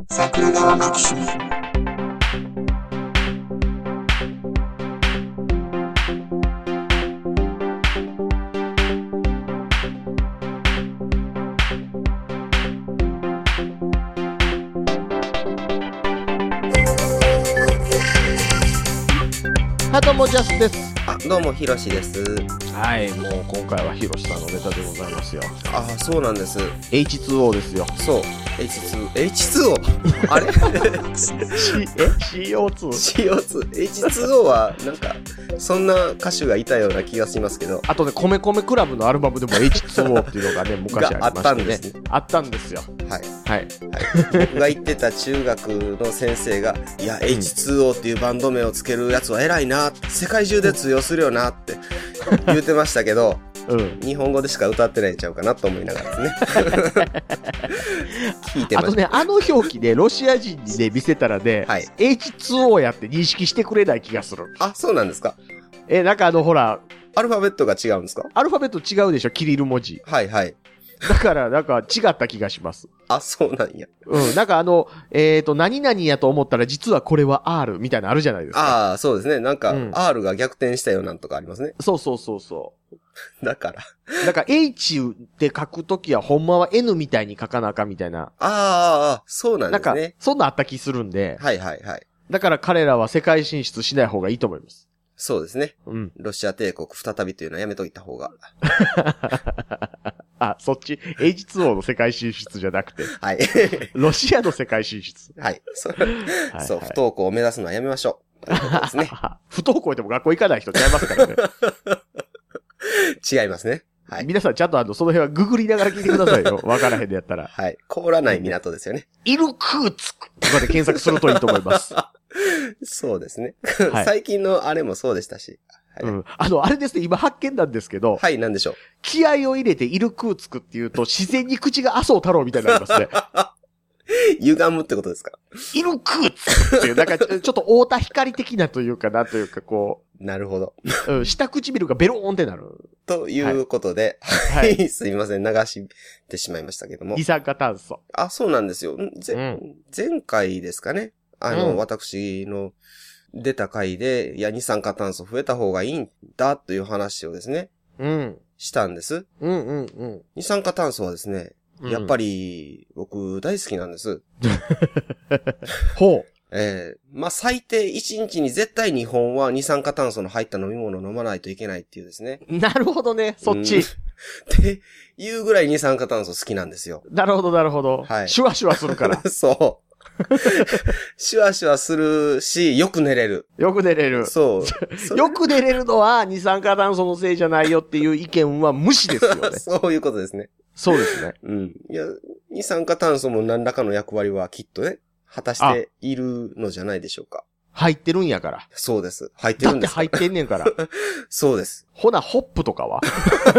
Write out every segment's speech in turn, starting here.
桜川マキシム。 どうもジャスです。 どうもひろしです。 はい、もう今回はひろしさんのネタでございますよ。 そうなんです。 H2O ですよ。 そう H2O あれCO2 はなんかそんな歌手がいたような気がしますけど、 あとね、米米クラブのアルバムでも H2O っていうのがね昔ありましたね。あったんですよ。 はいはい、はい、僕が行ってた中学の先生がいや H2O っていうバンド名をつけるやつは偉いな、世界中で通用するよなって言ってましたけど日本語でしか歌ってないんちゃうかなと思いながらですね聞いてました。あとね、あの表記でロシア人にね見せたらね、はい、H2O やって認識してくれない気がする。 そうなんですか。 なんかほらアルファベットが違うんですか。 アルファベット違うでしょ、キリル文字。 はいはい。 だからなんか違った気がします。 そうなんや。 なんか何々やと思ったら実はこれは R みたいなのあるじゃないですか。 そうですね。なんか、R が逆転したよなんとかありますね。 そう。だから H って書くときはほんまは N みたいに書かなあかんみたいな。 そうなんですね。 なんか、そんなあった気するんで。 はいはいはい。 だから彼らは世界進出しない方がいいと思います。 そうですね。ロシア帝国再びというのはやめといた方が。 そっち H2O の世界進出じゃなくて。はい。ロシアの世界進出。 はい。そう、不登校を目指すのはやめましょう。ですね。 不登校でも学校行かない人ちゃいますからね。 違いますね。はい。 皆さんちゃんとその辺はググりながら聞いてくださいよ。わからへんでやったら。 はい。凍らない港ですよね。 イルクーツクとかで検索するといいと思います。 そうですね。はい、最近のあれもそうでしたし。 はい、あれですね、今発見なんですけど。 はい、なんでしょう。 気合を入れてイルクーツクって言うと、自然に口が麻生太郎みたいになりますね。 歪むってことですか。 イルクーツクっていう、なんかちょっと太田光的なというかなというかこう。 なるほど。 下唇がベローンってなる。 ということで、はい、すいません、流してしまいましたけども。 二酸化炭素。 そうなんですよ。前回ですかね。私の出た回で、いや、二酸化炭素増えた方がいいんだという話をですね。したんです。二酸化炭素はですね、やっぱり、僕大好きなんです。 ほう。 最低1日に絶対2本は二酸化炭素の入った飲み物を飲まないといけないっていうですね。 なるほどね、そっち。 っていうぐらい二酸化炭素好きなんですよ。 なるほど。はい。シュワシュワするから。 そう。シュワシュワするし、よく寝れる。そう。 よく寝れるのは二酸化炭素のせいじゃないよっていう意見は無視ですよね。 そういうことですね。 そうですね。 いや、二酸化炭素も何らかの役割はきっとね、果たしているのじゃないでしょうか。 入ってるんやから。 そうです。入ってるんです。 だって入ってんねんから。 そうです。 ほな、ホップとかは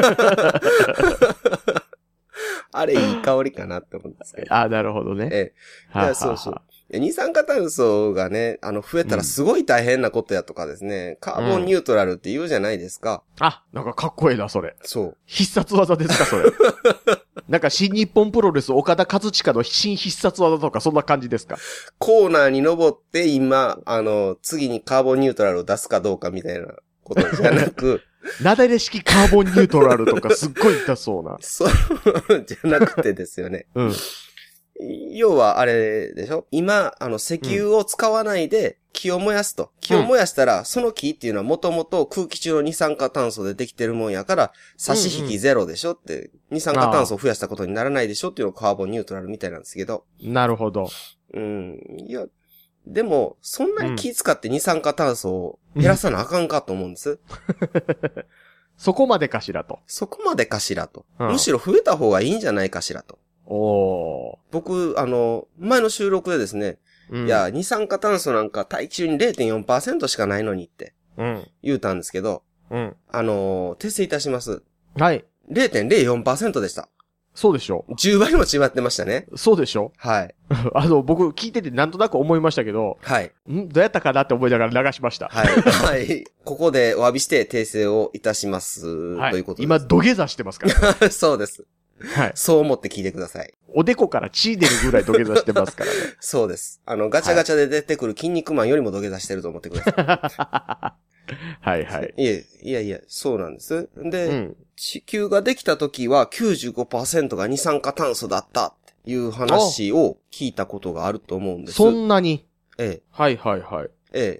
あれいい香りかなって思うんですけど。 なるほどね。 そう。二酸化炭素がね、増えたらすごい大変なことやとかですね、カーボンニュートラルって言うじゃないですか。 なんかかっこええな、それ。 そう。 必殺技ですか、それ。なんか新日本プロレス岡田和親の新必殺技とかそんな感じですか。 コーナーに登って今、次にカーボンニュートラルを出すかどうかみたいなことじゃなく、 なだれ式カーボンニュートラルとかすっごい痛そうな。 そうじゃなくてですよね。要はあれでしょ？今、石油を使わないで木を燃やすと。木を燃やしたら、その木っていうのはもともと空気中の二酸化炭素でできてるもんやから、差し引きゼロでしょって、二酸化炭素を増やしたことにならないでしょっていうのがカーボンニュートラルみたいなんですけど。 なるほど。 いや、でも、そんなに気使って二酸化炭素を減らさなあかんかと思うんです。 そこまでかしらと。 むしろ増えた方がいいんじゃないかしらと。僕、前の収録でですね、いや、二酸化炭素なんか大気中に 0.4% しかないのにって、言うたんですけど、訂正いたします。 はい。 0.04% でした。 そうでしょ。 10倍も違ってましたね。 そうでしょ。 はい。 僕聞いててなんとなく思いましたけど、 はい。 どうやったかなって思いながら流しました。 はい。はい。ここでお詫びして訂正をいたします。 はい。 ということです。 今土下座してますから。 そうです。 はい。 そう思って聞いてください。 おでこから血出るぐらい土下座してますからね。 そうです。ガチャガチャで出てくる筋肉マンよりも土下座してると思ってください。 はいはい。 いや、そうなんです。で、地球ができた時は 95% が二酸化炭素だったっていう話を聞いたことがあると思うんです。 そんなに？ ええ。 はいはいはい。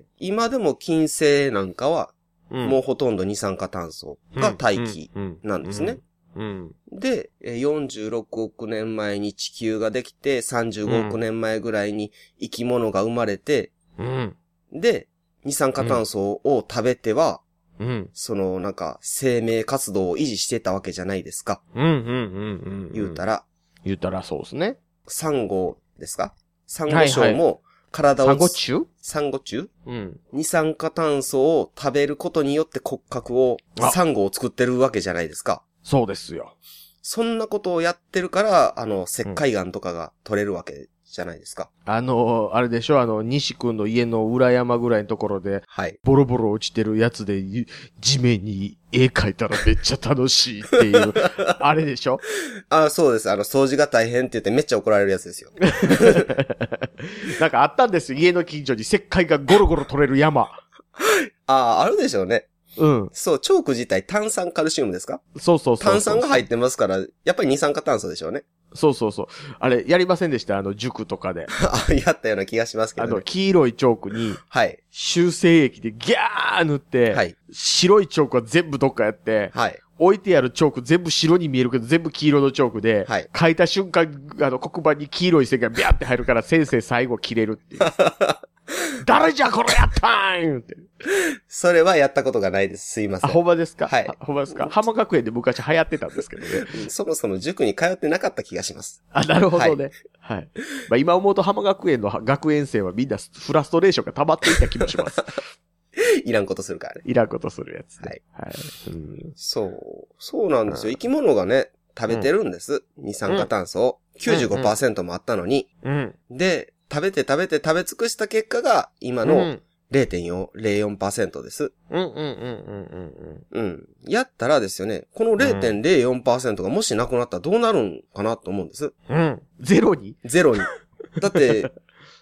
今でも金星なんかは、もうほとんど二酸化炭素が大気なんですね。で、46億年前に地球ができて、35億年前ぐらいに生き物が生まれて、で、二酸化炭素を食べては、なんか、生命活動を維持してたわけじゃないですか。言うたらそうですね。 サンゴですか？サンゴ礁も体を、 サンゴ虫？ サンゴ虫？二酸化炭素を食べることによって骨格を、サンゴを作ってるわけじゃないですか。 そうですよ。 そんなことをやってるから、石灰岩とかが取れるわけじゃないですか。 あれでしょ、西くんの家の裏山ぐらいのところで、 はい。 ボロボロ落ちてるやつで、地面に絵描いたらめっちゃ楽しいっていう、あれでしょ？ そうです。掃除が大変って言ってめっちゃ怒られるやつですよ。 なんかあったんですよ。家の近所に石灰がゴロゴロ取れる山。 あるでしょうね。 そう、 チョーク自体炭酸カルシウムですか？ そう。 炭酸が入ってますから、やっぱり二酸化炭素でしょうね。 そう。あれ、やりませんでした？塾とかで。 やったような気がしますけどね。 黄色いチョークに、 はい。 修正液でギャー塗って、はい。白いチョークは全部どっかやって、はい。置いてあるチョーク全部白に見えるけど全部黄色のチョークで、はい。書いた瞬間、黒板に黄色い線がビャーって入るから先生最後切れるっていう。誰じゃこれやったーんって。 それはやったことがないです。すいません。 ほんまですか？ はい。 ほんまですか？浜学園で昔流行ってたんですけどね。 そもそも塾に通ってなかった気がします。 なるほどね。はい。まあ今思うと浜学園の学園生はみんなフラストレーションが溜まっていた気もします。 いらんことするからね。 いらんことするやつ、ね。 はい。そうなんですよ。生き物がね、食べてるんです。二酸化炭素を。95% もあったのに。で、食べ尽くした結果が、今の 0.04% です。やったらですよね、この 0.04% がもしなくなったらどうなるんかなと思うんです。 ゼロに。 だって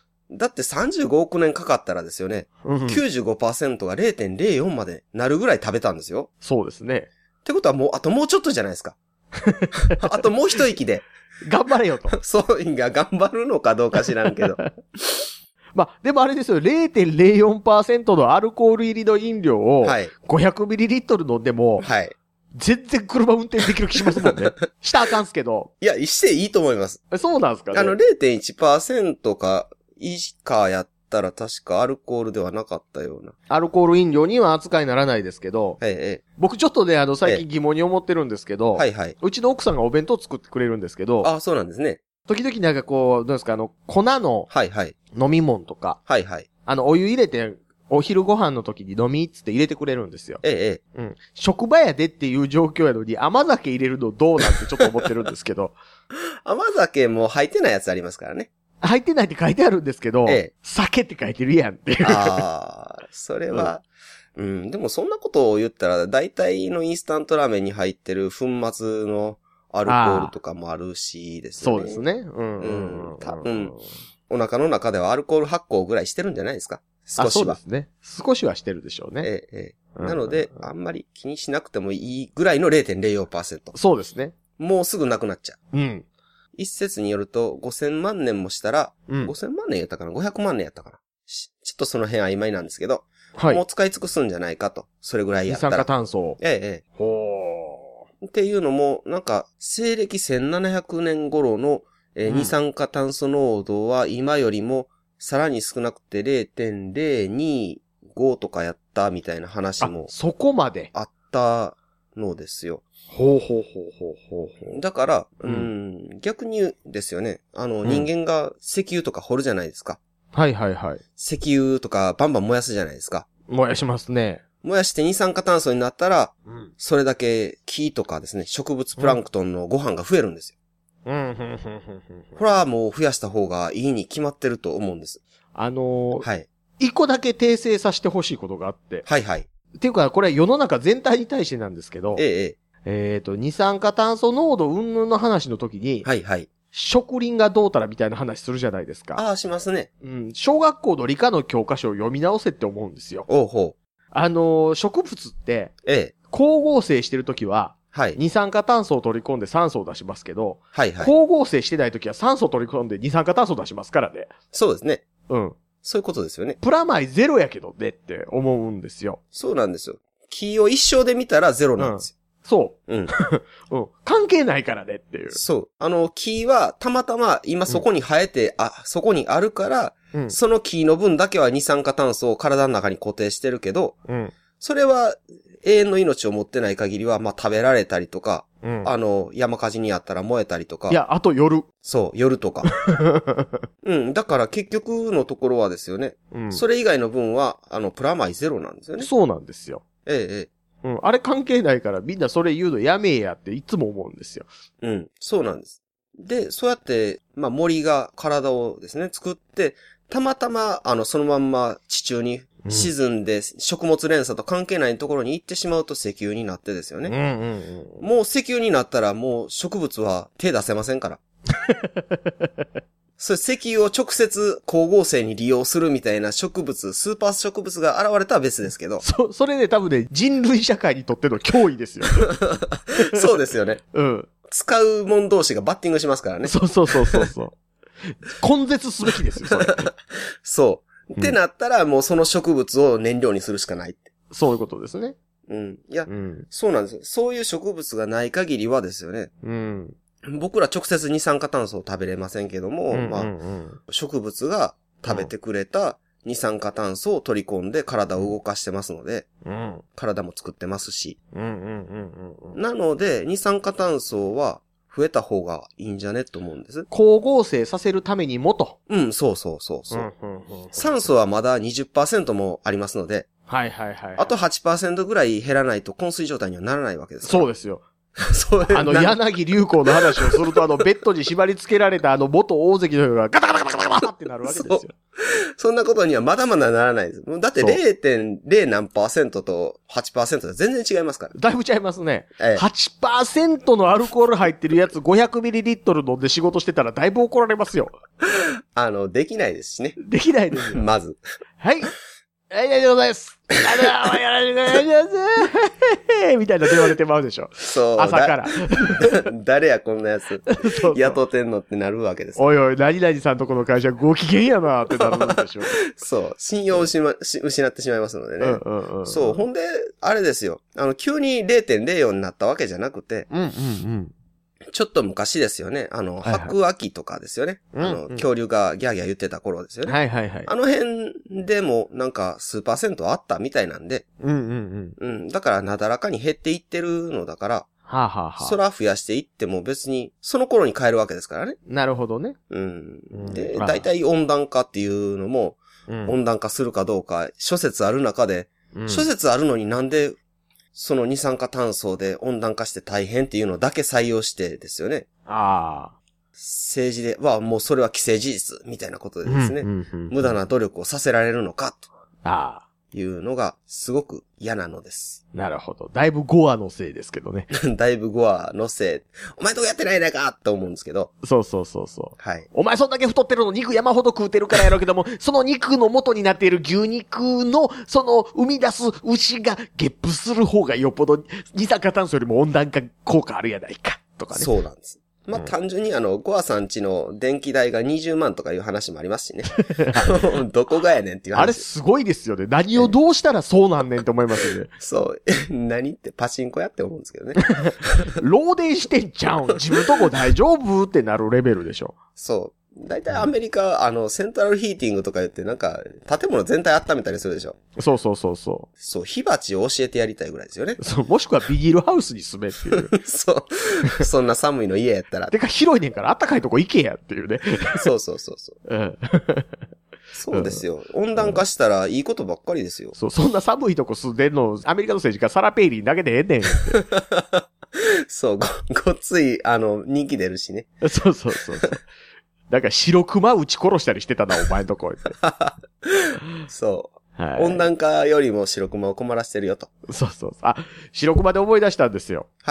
35億年かかったらですよね、95% が 0.04 までなるぐらい食べたんですよ。 そうですね。 ってことはあともうちょっとじゃないですか。あともう一息で。 頑張れよと。 そう、頑張るのかどうか知らんけど。 まあ、でもあれですよ、0.04% のアルコール入りの飲料を、500ml 飲んでも、はい。全然車運転できる気しますもんね。したらあかんすけど。 いや、していいと思います。 そうなんすかね。 0.1% か以下やったら確かアルコールではなかったような。 アルコール飲料には扱いにならないですけど、僕ちょっとね、最近疑問に思ってるんですけど、うちの奥さんがお弁当作ってくれるんですけど、 そうなんですね。 時々なんかこう、どうですか、粉の飲み物とか、お湯入れて、お昼ご飯の時に飲みっつって入れてくれるんですよ。職場やでっていう状況やのに甘酒入れるのどうなんてちょっと思ってるんですけど。 甘酒も入ってないやつありますからね。 入ってないって書いてあるんですけど、酒って書いてるやんっていう。 それは、でもそんなことを言ったら、大体のインスタントラーメンに入ってる粉末のアルコールとかもあるしですね。 そうですね。 多分、お腹の中ではアルコール発酵ぐらいしてるんじゃないですか？少しは。 そうですね。少しはしてるでしょうね。 なので、あんまり気にしなくてもいいぐらいの 0.04%。 そうですね。 もうすぐなくなっちゃう。一説によると、5000万年もしたら、5000万年やったかな ?500 万年やったかなちょっとその辺曖昧なんですけど、もう使い尽くすんじゃないかと。それぐらいやったら。 二酸化炭素。 っていうのも、なんか、西暦1700年頃の、二酸化炭素濃度は今よりもさらに少なくて 0.025 とかやったみたいな話も。 そこまであったのですよ。だから、逆にですよね。人間が石油とか掘るじゃないですか。石油とかバンバン燃やすじゃないですか。 燃やしますね。 燃やして二酸化炭素になったら、それだけ木とかですね、植物プランクトンのご飯が増えるんですよ。これはもう増やした方がいいに決まってると思うんです。 一個だけ訂正させてほしいことがあって。っていうか、これは世の中全体に対してなんですけど、 二酸化炭素濃度云々の話の時に、 はいはい。 植林がどうたらみたいな話するじゃないですか。 ああ、しますね。 うん。小学校の理科の教科書を読み直せって思うんですよ。 おうほう。植物って、光合成してる時は、 はい。 二酸化炭素を取り込んで酸素を出しますけど、 はいはい。 光合成してない時は酸素を取り込んで二酸化炭素を出しますからね。 そうですね。 うん。 そういうことですよね。 プラマイゼロやけどねって思うんですよ。 そうなんですよ。木を一生で見たらゼロなんですよ。 そう。 うん。 うん。関係ないからねっていう。 そう。木はたまたま今そこに生えて、そこにあるから、その木の分だけは二酸化炭素を体の中に固定してるけど、それは永遠の命を持ってない限りは、まあ、食べられたりとか、山火事にあったら燃えたりとか。 いや、あと夜。 そう、夜とか。だから結局のところはですよね。それ以外の分は、プラマイゼロなんですよね。 そうなんですよ。あれ関係ないからみんなそれ言うのやめえやっていつも思うんですよ。 そうなんです。で、そうやって、まあ、森が体をですね、作って、たまたま、そのまんま地中に沈んで、食物連鎖と関係ないところに行ってしまうと石油になってですよね。もう石油になったらもう植物は手出せませんから。それ石油を直接光合成に利用するみたいな植物、スーパー植物が現れたら別ですけど。 それね、多分ね、人類社会にとっての脅威ですよ。 そうですよね。使う者同士がバッティングしますからね。 そう。根絶すべきですよ、それ。 そう。ってなったら、もうその植物を燃料にするしかないって。 そういうことですね。 いや、そうなんですよ。そういう植物がない限りはですよね。僕ら直接二酸化炭素を食べれませんけども、植物が食べてくれた二酸化炭素を取り込んで体を動かしてますので、体も作ってますし。なので、二酸化炭素は増えた方がいいんじゃねと思うんです。 光合成させるためにもと。 そう。酸素はまだ 20% もありますので、あと 8% ぐらい減らないと昏睡状態にはならないわけですから。 そうですよ。柳流行の話をすると、ベッドに縛り付けられた元大関の人がガタガタガタガタガタってなるわけですよ。 そんなことにはまだまだならないです。だって 0.0 何%と 8% で全然違いますから。 だいぶ違いますね。8% のアルコール入ってるやつ 500ml 飲んで仕事してたらだいぶ怒られますよ。 できないですしね。 できないですよ。 まず。 はい。はい、大丈夫です。よろしくお願いしますみたいな電話でてまうでしょ。 そう。 朝から。 誰やこんなやつ。雇ってんのってなるわけです。 おいおい、何々さんとこの会社ご機嫌やなってなるんでしょ。 そう。信用を失ってしまいますのでね。そう。ほんで、あれですよ。急に 0.04 になったわけじゃなくて、ちょっと昔ですよね。白亜紀とかですよね。恐竜がギャーギャー言ってた頃ですよね。あの辺でもなんか数%あったみたいなんで。だからなだらかに減っていってるのだから。そら増やしていっても別にその頃に変えるわけですからね。 なるほどね。 で、大体温暖化っていうのも、温暖化するかどうか諸説ある中で、諸説あるのになんでその二酸化炭素で温暖化して大変っていうのだけ採用してですよね。政治ではもうそれは既成事実みたいなことでですね。無駄な努力をさせられるのかというのがすごく嫌なのです。 なるほど。だいぶゴアのせいですけどね。 だいぶゴアのせい。お前とこやってないねかって思うんですけど。 そう。はい。お前そんだけ太ってるの肉山ほど食うてるからやろうけども、その肉の元になっている牛肉の、その生み出す牛がゲップする方がよっぽど二酸化炭素よりも温暖化効果あるやないか。とかね。 そうなんです。まあ、単純にゴアさんちの電気代が20万とかいう話もありますしね。どこがやねんっていう話。 あれすごいですよね。何をどうしたらそうなんねんって思いますよね。 そう。何ってパチンコやって思うんですけどね。 漏電してんちゃうん。自分とこ大丈夫ってなるレベルでしょ。 そう。だいたいアメリカ、セントラルヒーティングとか言ってなんか、建物全体温めたりするでしょ。そう。 そう、 火鉢を教えてやりたいぐらいですよね。 そう、もしくはビニールハウスに住めっていう。 そう。そんな寒いの家やったら。 てか広いねんから暖かいとこ行けやっていうね。 そう。そうですよ。温暖化したらいいことばっかりですよ。 そう、そんな寒いとこ住んでんの、アメリカの政治家サラペイリーだけでええねん。 そう、ごっつい、人気出るしね。 そう。だから白熊撃ち殺したりしてたな、お前んとこって。 そう。温暖化よりも白熊を困らせてるよと。 そう。白熊で思い出したんですよ。 はい。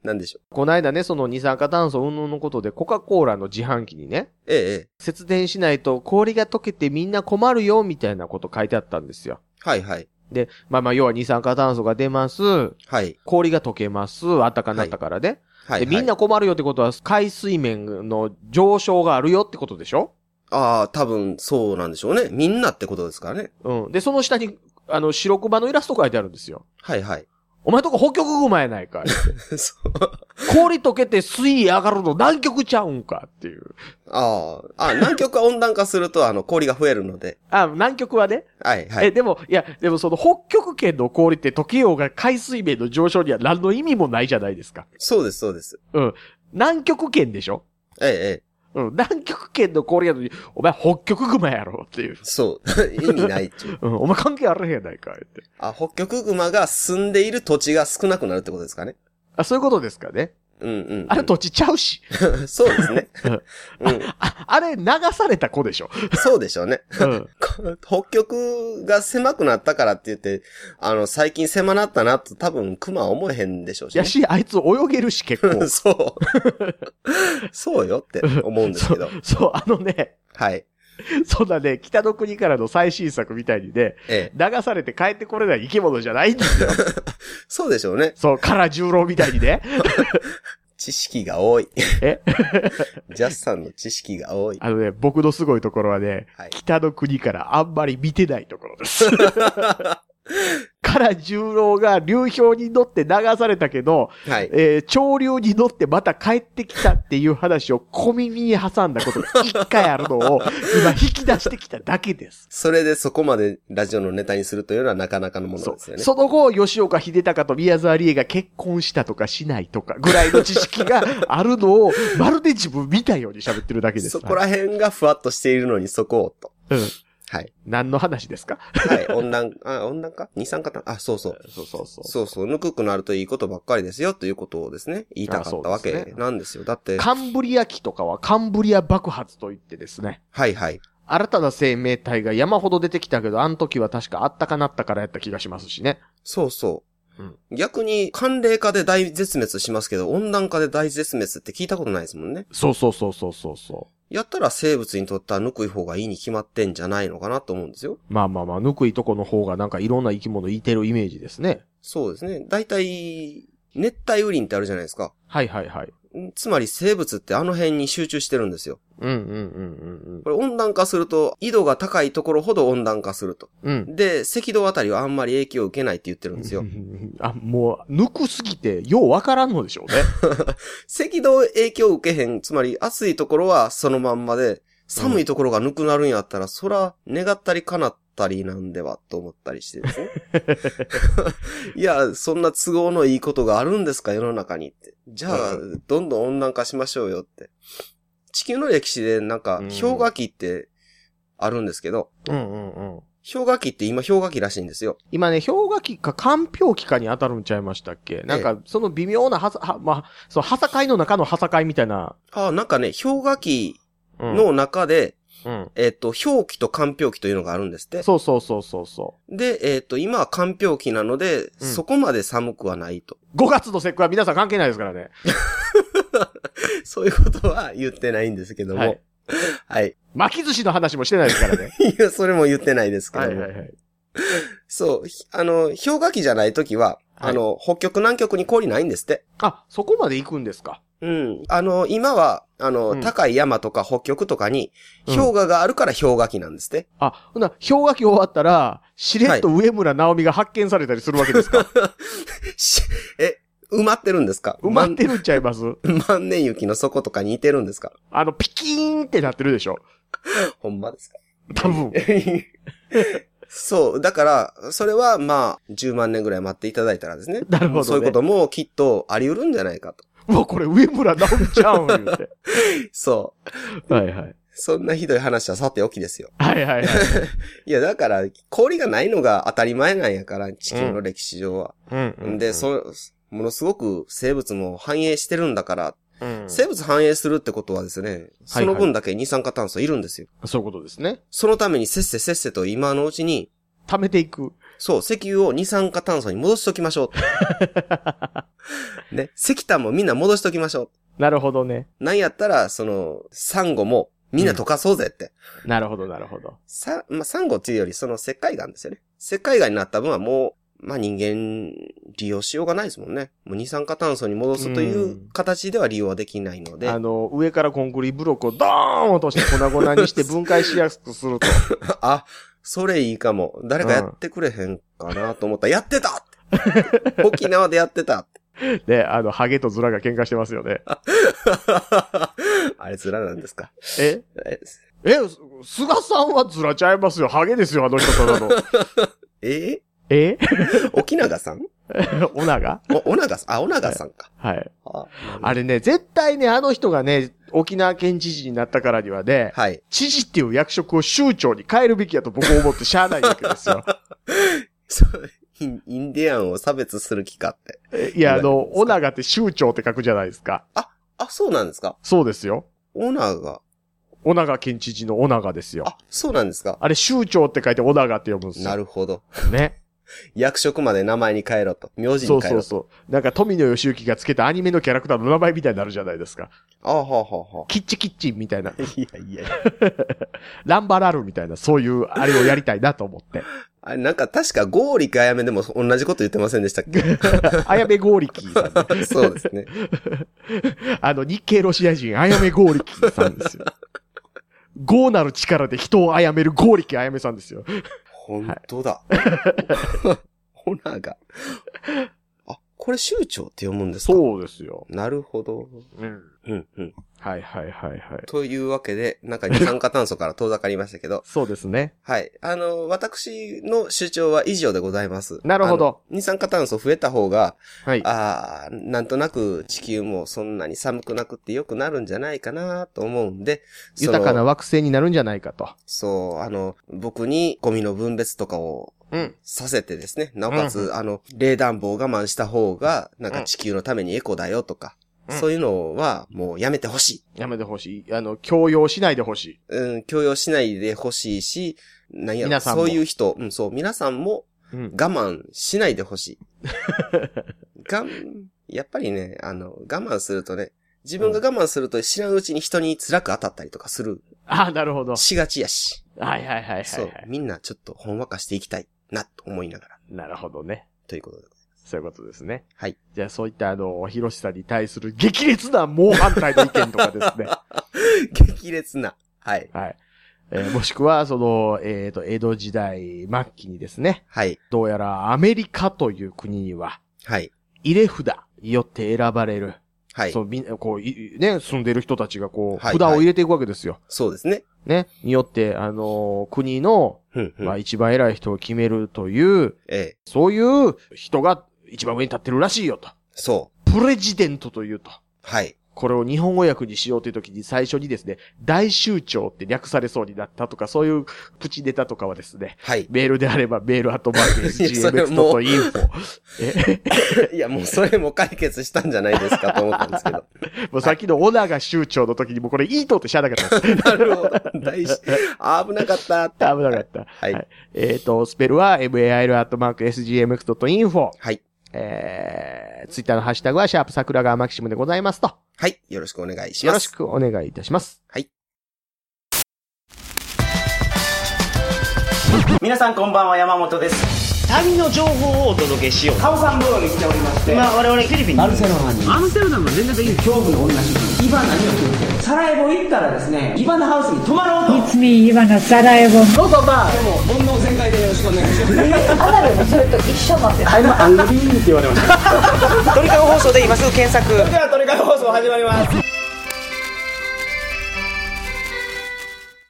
なんでしょう。 この間ね、その二酸化炭素云々のことでコカ・コーラの自販機にね、節電しないと氷が溶けてみんな困るよみたいなこと書いてあったんですよ。 はいはい。 で、要は二酸化炭素が出ます。はい。氷が溶けます。暖かくなったからね。はい。で、みんな困るよってことは海水面の上昇があるよってことでしょ？ ああ、多分そうなんでしょうね。みんなってことですからね。 うん。で、その下に、白熊のイラスト書いてあるんですよ。 はいはい。 お前とこ北極熊やないかって。そう。氷溶けて水位上がるの南極ちゃうんかっていう。 南極は温暖化すると氷が増えるので。 南極はね。はいはい。でもその北極圏の氷って溶けようが海水面の上昇には何の意味もないじゃないですか。 そうですそうです。 うん。南極圏でしょ？ええ。うん。南極圏の氷やのに、お前北極熊やろっていう。 そう。意味ないっちゅう。 うん。お前関係あるへんやないかって。 北極熊が住んでいる土地が少なくなるってことですかね。 そういうことですかね。あれ土地ちゃうし。 そうですね。 あれ流された子でしょ。 そうでしょうね。北極が狭くなったからって言って、最近狭なったなと多分熊は思えへんでしょうし、ね。 あいつ泳げるし結構。 そう。そうよって思うんですけど。 そう、 はい。 そんなね、北の国からの最新作みたいにね、流されて帰ってこれない生き物じゃないんですよ。 そうでしょうね。 そう、唐十郎みたいにね。 知識が多い。ジャスさんの知識が多い。 僕のすごいところはね、北の国からあんまり見てないところです。唐十郎が流氷に乗って流されたけど、潮流に乗ってまた帰ってきたっていう話を小耳に挟んだことが一回あるのを今引き出してきただけです。 それでそこまでラジオのネタにするというのはなかなかのものですよね。 その後、吉岡秀隆と宮沢りえが結婚したとかしないとかぐらいの知識があるのをまるで自分見たように喋ってるだけです。 そこら辺がふわっとしているのにそこをと。はい。 何の話ですか？ はい。温暖化二酸化炭素。そう。ぬくくなるといいことばっかりですよということをですね、言いたかったわけなんですよ。だって。 カンブリア紀とかはカンブリア爆発といってですね。 はいはい。 新たな生命体が山ほど出てきたけど、あの時は確かあったかなったからやった気がしますしね。 そうそう。逆に寒冷化で大絶滅しますけど、温暖化で大絶滅って聞いたことないですもんね。 そう。 やったら生物にとってはぬくい方がいいに決まってんじゃないのかなと思うんですよ。 ぬくいとこの方がなんかいろんな生き物いてるイメージですね。 そうですね。だいたい熱帯雨林ってあるじゃないですか。 はい。 つまり生物ってあの辺に集中してるんですよ。これ温暖化すると、緯度が高いところほど温暖化すると。で、赤道あたりはあんまり影響を受けないって言ってるんですよ。 もう、ぬくすぎて、ようわからんのでしょうね。 赤道影響を受けへん、つまり暑いところはそのまんまで、寒いところがぬくなるんやったら、そら、願ったり叶ったりなんではと思ったりしてですね。いや、そんな都合のいいことがあるんですか、世の中にって。じゃあ、どんどん温暖化しましょうよって。地球の歴史でなんか、氷河期ってあるんですけど、氷河期って今氷河期らしいんですよ。 今ね、氷河期か間氷期かに当たるんちゃいましたっけ？なんか、その微妙なその、はさかいの中のはさかいみたいな。 なんかね、氷河期の中で、氷期と間氷期というのがあるんですって。 そう。 で、今は間氷期なので、そこまで寒くはないと。 5月の節句は皆さん関係ないですからね。 そういうことは言ってないんですけども。はい。 巻き寿司の話もしてないですからね。 いや、それも言ってないですけども。そう。氷河期じゃないときは、北極南極に氷ないんですって。 そこまで行くんですか。 今は、高い山とか北極とかに、氷河があるから氷河期なんですって。 ほな、氷河期終わったら、しれっと上村直美が発見されたりするわけですか？ 埋まってるんですか？ 埋まってるんちゃいます？ 万年雪の底とかにいてるんですか？ ピキーンってなってるでしょ？ ほんまですか？ 多分。 そう。だから、それは10万年ぐらい待っていただいたらですね。 なるほどね。 そういうこともきっとあり得るんじゃないかと。 もうこれ上村直美ちゃうん言うて。 そう。そんなひどい話はさておきですよ。いや、だから、氷がないのが当たり前なんやから、地球の歴史上は。で、ものすごく生物も繁栄してるんだから、生物繁栄するってことはですね、その分だけ二酸化炭素いるんですよ。 そういうことですね。 そのためにせっせと今のうちに、 貯めていく。 そう、石油を二酸化炭素に戻しときましょう。ね。石炭もみんな戻しときましょう。 なるほどね。 なんやったら、サンゴもみんな溶かそうぜって。 なるほど、なるほど。 サンゴっていうより、石灰岩ですよね。石灰岩になった分はもう、人間利用しようがないですもんね。もう二酸化炭素に戻すという形では利用はできないので。 上からコンクリブロックをドーン落として粉々にして分解しやすくすると。 あ、それいいかも。誰かやってくれへんかなと思ったら、やってたって。沖縄でやってたって。 で、ハゲとズラが喧嘩してますよね。 あれズラなんですか？ 菅さんはズラちゃいますよ。ハゲですよ、あの人ただの。 沖永さんお長お長さん。お長さんか。 はい。あれね、絶対ね、あの人がね、沖縄県知事になったからにはね、はい。知事っていう役職を州長に変えるべきやと僕は思ってしゃあないわけですよ。 インディアンを差別する気かって。 いや、お長って州長って書くじゃないですか。 そうなんですか？ そうですよ。 お長県知事のお長ですよ。 そうなんですか？ あれ、州長って書いてお長って読むんですよ。 なるほど。 ね。 役職まで名前に変えろと。名字に変えろと。 そう。なんか富野義行がつけたアニメのキャラクターの名前みたいになるじゃないですか。キッチンみたいな。 いや。 ランバラルみたいな、そういうあれをやりたいなと思って。 なんか確かゴーリキあやめでも同じこと言ってませんでしたっけ？ あやめゴーリキさん、 ね。そうですね。 日系ロシア人あやめゴーリキさんですよ。ゴーなる力で人をあやめるゴーリキあやめさんですよ。 本当だ。ホナーが。これ州長って読むんですか？ そうですよ。 なるほど。うん。 はい。 というわけで、なんか二酸化炭素から遠ざかりましたけど。 そうですね。 はい。私の主張は以上でございます。 なるほど。 二酸化炭素増えた方が、 はい。 なんとなく地球もそんなに寒くなくて良くなるんじゃないかなと思うんで。 豊かな惑星になるんじゃないかと。 そう、僕にゴミの分別とかを、させてですね。なおかつ、冷暖房を我慢した方が、なんか地球のためにエコだよとか、そういうのはもうやめてほしい。 やめてほしい。強要しないでほしい。強要しないでほしいし、 皆さんもそういう人、皆さんも我慢しないでほしい。やっぱりね、我慢するとね、自分が我慢すると知らんうちに人に辛く当たったりとかする。 なるほど。 しがちやし。 はい。 そう。みんなちょっとほんわかしていきたいなと思いながら。 なるほどね。 ということで。 そういうことですね。 はい。 じゃあそういったひろしさんに対する激烈な猛反対の意見とかですね。 激烈な。はい。 はい。もしくは、江戸時代末期にですね。 はい。 どうやらアメリカという国には、 はい。 入れ札によって選ばれる。 はい。 住んでる人たちが札を入れていくわけですよ。 そうですね。 ね。によって、国の、一番偉い人を決めるという、そういう人が一番上に立ってるらしいよと。 そう。 プレジデントというと。 はい。 これを日本語訳にしようという時に最初にですね、大州長って略されそうになったとか、そういうプチネタとかはですね、 はい。 メールであればメール@sgmx.info。 いや、もうそれも解決したんじゃないですかと思ったんですけど。 もうさっきのオナが州長の時にもこれいいとってしゃあなかったです。 なるほど。危なかった。 危なかった。はい。スペルは mail@sgmx.info。 はい。 ツイッターのハッシュタグはシャープ桜川マキシムでございますと。 はい。よろしくお願いします。 よろしくお願いいたします。 はい。 皆さんこんばんは、山本です。旅の情報をお届けしよう。カオサンブローに来ておりまして、今我々フィリピンにバルセロナに。アムステルダムは全然できる。恐怖の女主人。イバナには気をつける。サラエボ行ったらですね、イバナハウスに泊まろうと。 It's me, イバナサラエボ。 どうぞバー。でも煩悩全開でよろしくお願いします。 アナルもそれと一緒なんです。 I'm angry って言われました。鳥かご放送で今すぐ検索。それでは鳥かご放送始まります。